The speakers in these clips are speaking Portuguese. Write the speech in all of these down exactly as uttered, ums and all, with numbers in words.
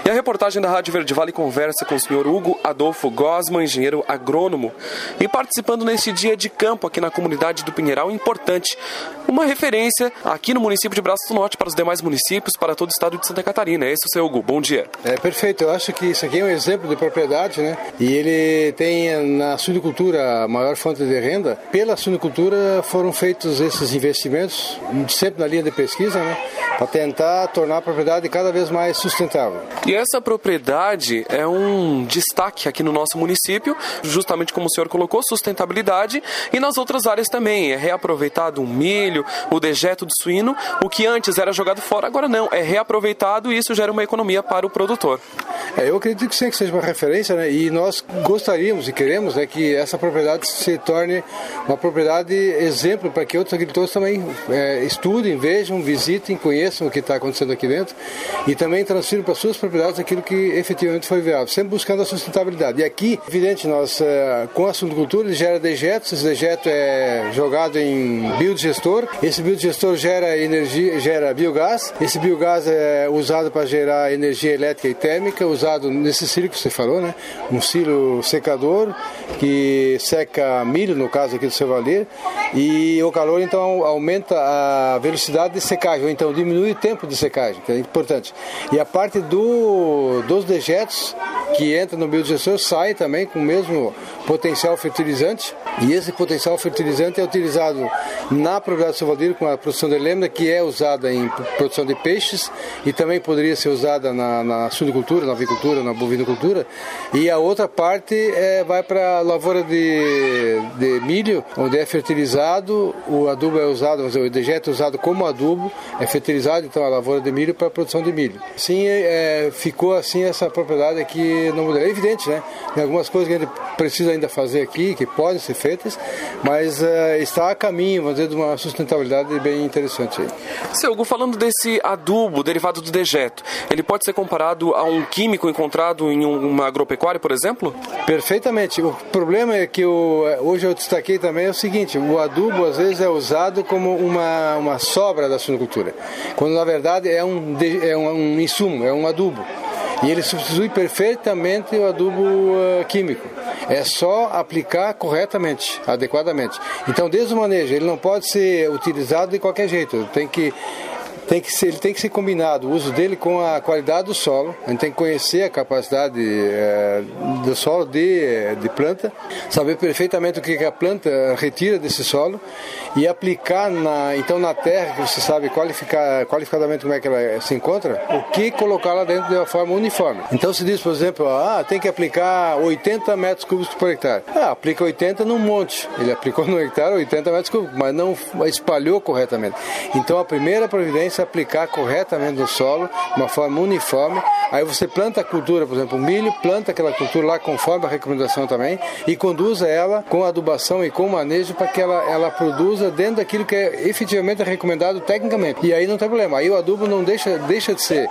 E a reportagem da Rádio Verde Vale conversa com o senhor Hugo Adolfo Gosman, engenheiro agrônomo, e participando neste dia de campo aqui na comunidade do Pinheiral, importante, uma referência aqui no município de Braço do Norte para os demais municípios, para todo o estado de Santa Catarina. É isso, seu Hugo. Bom dia. É perfeito. Eu acho que isso aqui é um exemplo de propriedade, né? E ele tem na suinicultura a maior fonte de renda. Pela suinicultura foram feitos esses investimentos, sempre na linha de pesquisa, né? Para tentar tornar a propriedade cada vez mais sustentável. E essa propriedade é um destaque aqui no nosso município, justamente como o senhor colocou, sustentabilidade, e nas outras áreas também. É reaproveitado o milho, o dejeto do suíno, o que antes era jogado fora, agora não, é reaproveitado e isso gera uma economia para o produtor. É, eu acredito que sim, que seja uma referência, né? E nós gostaríamos e queremos, né, que essa propriedade se torne uma propriedade exemplo para que outros agricultores também é, estudem, vejam, visitem, conheçam o que está acontecendo aqui dentro e também transfiram para suas propriedades aquilo que efetivamente foi viável, sempre buscando a sustentabilidade. E aqui, evidente, nós é, com a suinicultura ele gera dejetos, esse dejeto é jogado em biodigestor, esse biodigestor gera energia, gera biogás, esse biogás é usado para gerar energia elétrica e térmica, usado nesse silo que você falou, né? Um silo secador que seca milho, no caso aqui do seu Valer, e o calor então aumenta a velocidade de secagem, ou então diminui o tempo de secagem, que é importante. E a parte do, dos dejetos que entra no biodigestor sai também com o mesmo potencial fertilizante, e esse potencial fertilizante é utilizado na propriedade do seu Valdir com a produção de lêmina, que é usada em produção de peixes e também poderia ser usada na, na suinicultura, na avicultura, na bovinocultura, e a outra parte é, vai para a lavoura de, de milho, onde é fertilizado, o adubo é usado, o dejeto é usado como adubo, é fertilizado então a lavoura de milho para a produção de milho. Sim, é, ficou assim essa propriedade aqui no modelo. É evidente, né? Tem algumas coisas que a gente precisa ainda fazer aqui, que podem ser feitas, mas é, está a caminho, vamos dizer, de uma sustentabilidade bem interessante aí. Seu Hugo, falando desse adubo derivado do dejeto, ele pode ser comparado a um químico encontrado em uma agropecuária, por exemplo? Perfeitamente. O problema é que eu, hoje eu destaquei também é o seguinte, o adubo às vezes é usado como uma, uma sobra da suinicultura, quando na verdade é um, é um, um insumo, é um adubo. E ele substitui perfeitamente o adubo uh, químico. É só aplicar corretamente, adequadamente. Então, desde o manejo, ele não pode ser utilizado de qualquer jeito. Tem que Tem que ser, ele tem que ser combinado, o uso dele com a qualidade do solo. A gente tem que conhecer a capacidade é, do solo de, de planta, saber perfeitamente o que a planta retira desse solo e aplicar na, então na terra, que você sabe qualificar, qualificadamente como é que ela se encontra, o que colocar lá dentro de uma forma uniforme. Então se diz, por exemplo, ah, tem que aplicar oitenta metros cúbicos por hectare. Ah, aplica oitenta num monte. Ele aplicou no hectare oitenta metros cúbicos, mas não espalhou corretamente. Então a primeira providência aplicar corretamente no solo, de uma forma uniforme. Aí você planta a cultura, por exemplo, o milho, planta aquela cultura lá conforme a recomendação também e conduza ela com adubação e com manejo para que ela, ela produza dentro daquilo que é efetivamente recomendado tecnicamente. E aí não tem problema. Aí o adubo não deixa, deixa de ser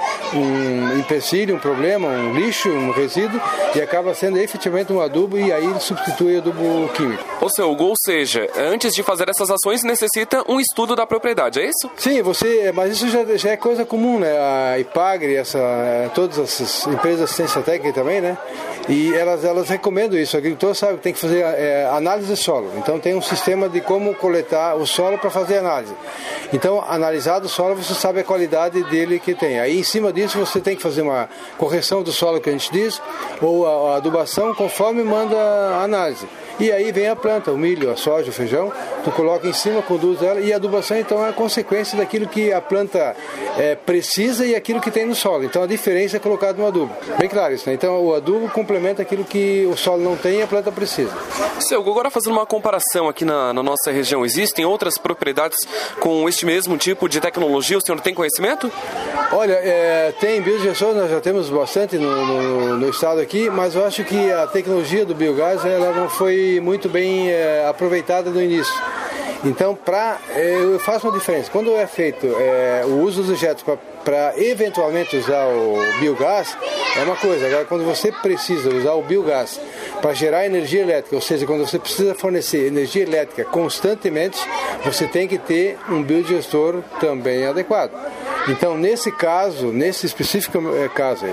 um empecilho, um problema, um lixo, um resíduo e acaba sendo efetivamente um adubo e aí ele substitui o adubo químico. Ou seja, ou seja, antes de fazer essas ações necessita um estudo da propriedade, é isso? Sim, você, mas isso já, já é coisa comum, né? A Ipagre, essa, todas essas empresas de assistência técnica também, né? E elas, elas recomendam isso. O agricultor sabe que tem que fazer é, análise de solo. Então tem um sistema de como coletar o solo para fazer análise. Então, analisado o solo, você sabe a qualidade dele que tem. Aí, em cima disso, você tem que fazer uma correção do solo, que a gente diz, ou a, a adubação, conforme manda a análise. E aí vem a planta, o milho, a soja, o feijão, tu coloca em cima, conduz ela, e a adubação então é a consequência daquilo que a planta é, precisa e aquilo que tem no solo. Então a diferença é colocada no adubo. Bem claro isso, né? Então o adubo complementa aquilo que o solo não tem e a planta precisa. Seu Hugo, agora fazendo uma comparação aqui na, na nossa região, existem outras propriedades com este mesmo tipo de tecnologia? O senhor tem conhecimento? Olha, é, tem biodigestor, nós já temos bastante no, no, no estado aqui, mas eu acho que a tecnologia do biogás ela não foi muito bem é, aproveitada no início. Então, pra, é, eu faço uma diferença. Quando é feito é, o uso dos dejetos para eventualmente usar o biogás, é uma coisa. Agora, quando você precisa usar o biogás para gerar energia elétrica, ou seja, quando você precisa fornecer energia elétrica constantemente, você tem que ter um biodigestor também adequado. Então, nesse caso, nesse específico caso aí,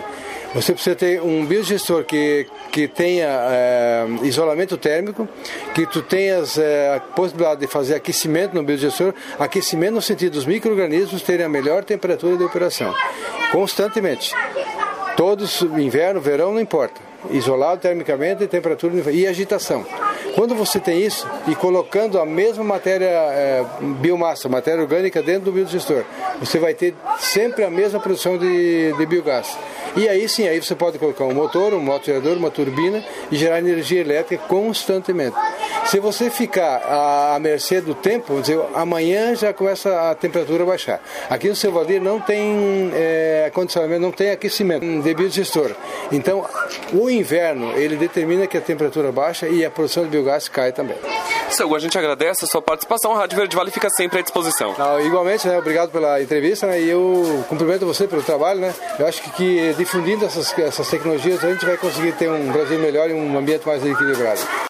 Você precisa ter um biodigestor que, que tenha é, isolamento térmico, que tu tenhas é, a possibilidade de fazer aquecimento no biodigestor, aquecimento no sentido dos micro-organismos terem a melhor temperatura de operação, constantemente. Todos, inverno, verão, não importa. Isolado termicamente, temperatura e agitação. Quando você tem isso, e colocando a mesma matéria é, biomassa, matéria orgânica dentro do biodigestor, você vai ter sempre a mesma produção de, de biogás. E aí sim, aí você pode colocar um motor, um motogerador, uma turbina e gerar energia elétrica constantemente. Se você ficar à mercê do tempo, vamos dizer, amanhã já começa a temperatura a baixar. Aqui no Seu Valdir não tem é, condicionamento, não tem aquecimento de biodigestor. Então, o inverno, ele determina que a temperatura baixa e a produção de biogás cai também. Seu, a gente agradece a sua participação. A Rádio Verde Vale fica sempre à disposição. Não, igualmente, né, obrigado pela entrevista, né, e eu cumprimento você pelo trabalho. Né, eu acho que, que difundindo essas, essas tecnologias a gente vai conseguir ter um Brasil melhor e um ambiente mais equilibrado.